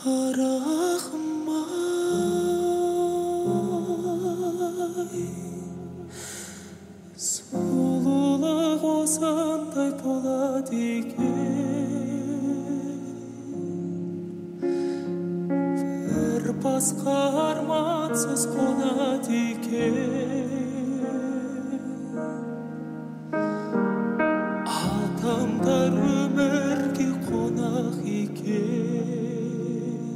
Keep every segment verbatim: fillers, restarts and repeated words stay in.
қарағым-ай, сұлулық осындай болады екен, бір басқа армансыз қонады екен. Адамдар өмірге қонақ екен,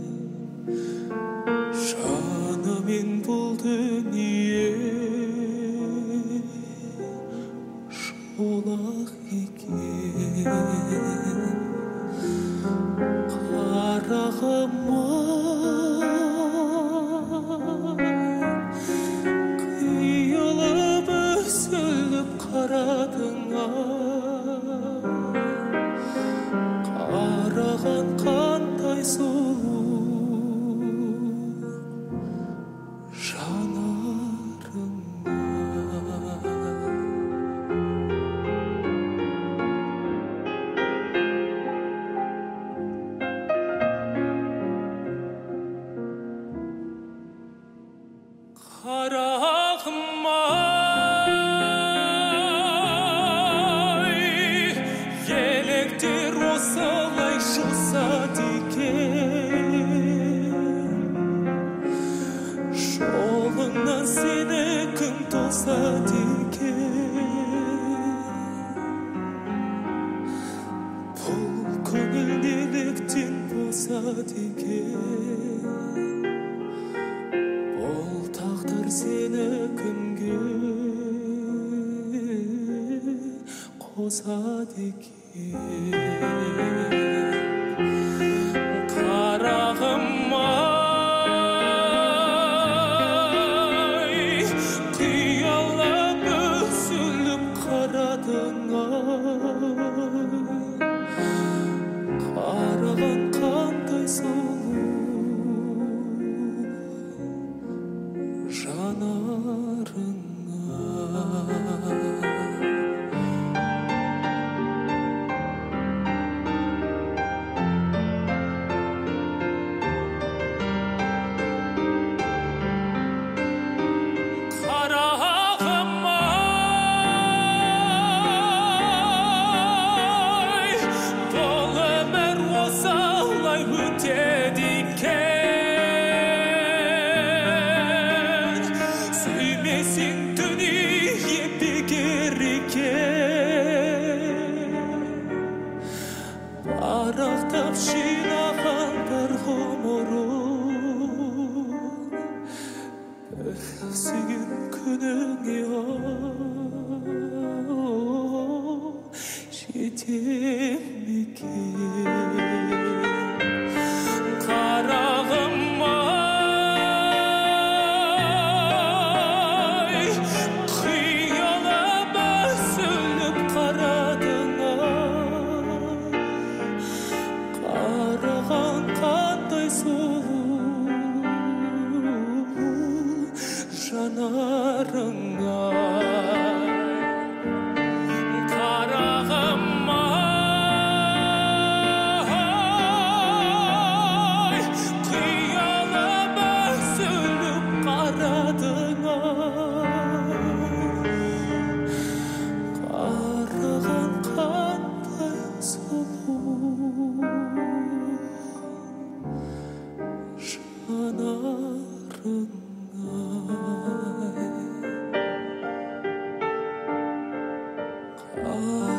жанымен бұл дүние шолақ екен. Қарағым-ай, қиылып үзіліп қарадың-ай, қараған қандай сұлу жанарыңа. Қарағым-ай, електер осылай жасады екен, жолыңнан сені кім тосады екен. Бұл көңіл неліктен босады екен, бұл тағдыр сені кімге қосады екен. Қарағым-ай, қиялап үзіліп қарадың-ай, қараған қандай сұлу жанарыңа. Қарағым-ай, бұл өмір осылай өтеді екен, сүймесең дүние бекер екен. Парақтап жинаған бір ғұмырын сүйген күніңе жетем екен. Қарағым-ай, қиялап үзіліп қарадың-ай, қараған қандай сұлу жанарыңа. Қарағым-ай, қиялап үзіліп қарадың-ай, қараған қандай сұлу жанарыңа.